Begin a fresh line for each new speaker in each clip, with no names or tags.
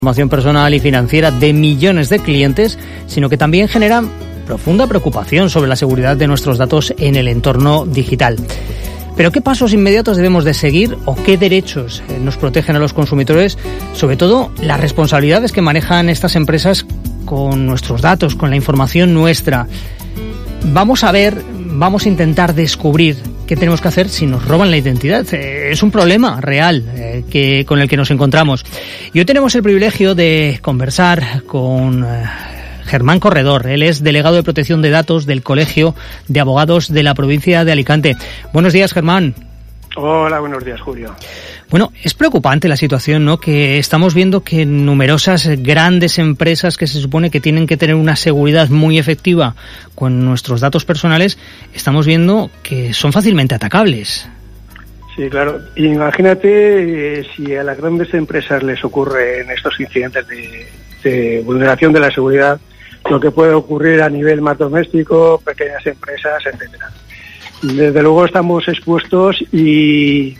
Información personal y financiera de millones de clientes, sino que también generan profunda preocupación sobre la seguridad de nuestros datos en el entorno digital. Pero ¿qué pasos inmediatos debemos de seguir o qué derechos nos protegen a los consumidores? Sobre todo, las responsabilidades que manejan estas empresas con nuestros datos, con la información nuestra. Vamos a intentar descubrir qué tenemos que hacer si nos roban la identidad. Es un problema real con el que nos encontramos. Y hoy tenemos el privilegio de conversar con Germán Corredor. Él es delegado de protección de datos del Colegio de Abogados de la provincia de Alicante. Buenos días, Germán.
Hola, buenos días, Julio.
Bueno, es preocupante la situación, ¿no? Que estamos viendo que numerosas grandes empresas que se supone que tienen que tener una seguridad muy efectiva con nuestros datos personales, estamos viendo que son fácilmente atacables.
Sí, claro. Imagínate si a las grandes empresas les ocurren estos incidentes de vulneración de la seguridad, lo que puede ocurrir a nivel más doméstico, pequeñas empresas, etcétera. Desde luego estamos expuestos y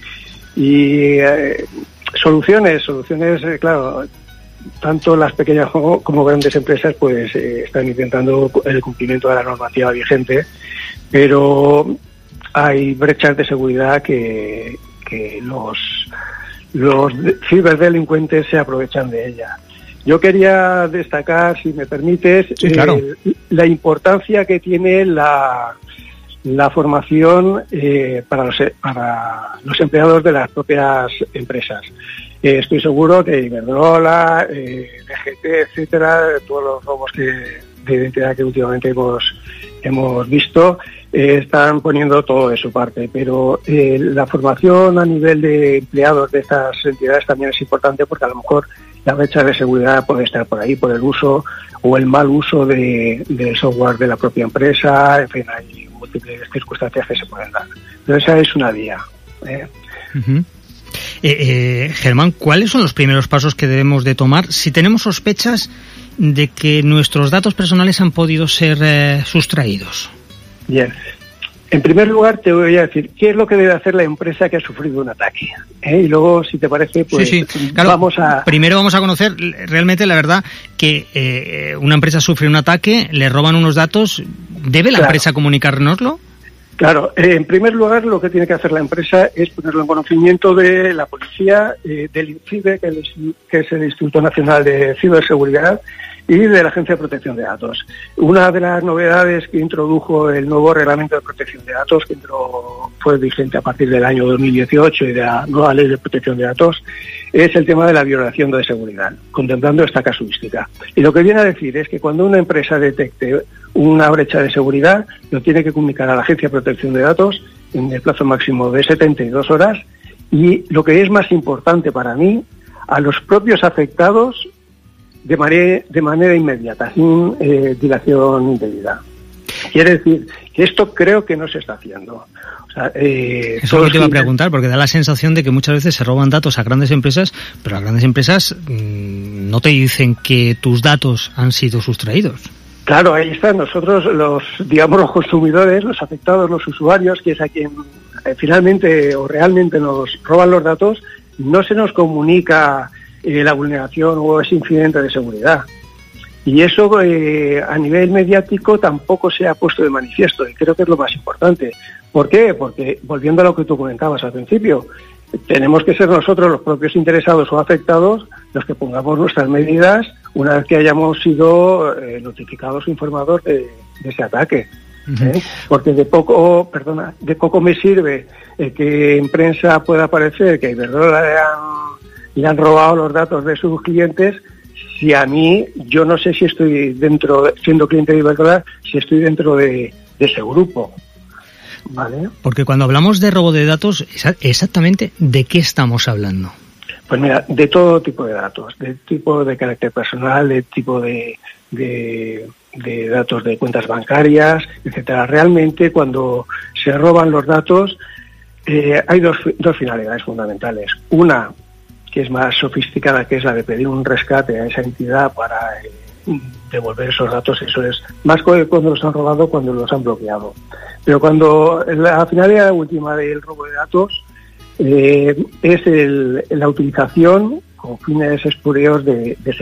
soluciones, claro, tanto las pequeñas como grandes empresas pues están intentando el cumplimiento de la normativa vigente, pero hay brechas de seguridad que los ciberdelincuentes se aprovechan de ella. Yo quería destacar, si me permites,
sí, claro,
la importancia que tiene la formación para los empleados de las propias empresas. Estoy seguro que Iberdrola, DGT, etcétera, todos los robos de identidad que últimamente hemos visto, están poniendo todo de su parte, pero la formación a nivel de empleados de estas entidades también es importante, porque a lo mejor la brecha de seguridad puede estar por ahí, por el uso o el mal uso del software de la propia empresa. En fin, hay múltiples circunstancias que se pueden dar. Pero esa es una vía.
Uh-huh. Germán, ¿cuáles son los primeros pasos que debemos de tomar si tenemos sospechas de que nuestros datos personales han podido ser sustraídos?
Bien. En primer lugar, te voy a decir qué es lo que debe hacer la empresa que ha sufrido un ataque. Y luego, si te parece, pues
sí. Claro, primero vamos a conocer realmente la verdad que una empresa sufre un ataque, le roban unos datos. ¿Debe la empresa comunicárnoslo?
Claro, en primer lugar, lo que tiene que hacer la empresa es ponerlo en conocimiento de la policía, del INCIBE, que es el Instituto Nacional de Ciberseguridad, y de la Agencia de Protección de Datos. Una de las novedades que introdujo el nuevo Reglamento de Protección de Datos, que fue vigente a partir del año 2018 y de la nueva Ley de Protección de Datos, es el tema de la violación de seguridad, contemplando esta casuística. Y lo que viene a decir es que cuando una empresa detecte una brecha de seguridad, lo tiene que comunicar a la Agencia de Protección de Datos en el plazo máximo de 72 horas y, lo que es más importante para mí, a los propios afectados de manera inmediata, sin dilación indebida. Quiere decir que esto creo que no se está haciendo. O sea,
eso es lo que te iba a preguntar, porque da la sensación de que muchas veces se roban datos a grandes empresas, pero las grandes empresas no te dicen que tus datos han sido sustraídos.
Claro, ahí están nosotros, los consumidores, los afectados, los usuarios, que es a quien finalmente o realmente nos roban los datos. No se nos comunica la vulneración o ese incidente de seguridad. Y eso a nivel mediático tampoco se ha puesto de manifiesto, y creo que es lo más importante. ¿Por qué? Porque, volviendo a lo que tú comentabas al principio, tenemos que ser nosotros, los propios interesados o afectados, los que pongamos nuestras medidas una vez que hayamos sido notificados o informados de ese ataque.
Uh-huh.
Porque de poco me sirve que en prensa pueda aparecer que a Iberdrola le han robado los datos de sus clientes, si a mí, yo no sé si estoy dentro, siendo cliente de Iberdrola, si estoy dentro de ese grupo. ¿Vale?
Porque cuando hablamos de robo de datos, exactamente ¿de qué estamos hablando?
Pues mira, de todo tipo de datos, de tipo de carácter personal, de tipo de datos de cuentas bancarias, etcétera. Realmente, cuando se roban los datos, hay dos finalidades fundamentales. Una, que es más sofisticada, que es la de pedir un rescate a esa entidad para devolver esos datos. Eso es más cuando los han robado, cuando los han bloqueado. Pero cuando la finalidad última del robo de datos es la utilización con fines espurios de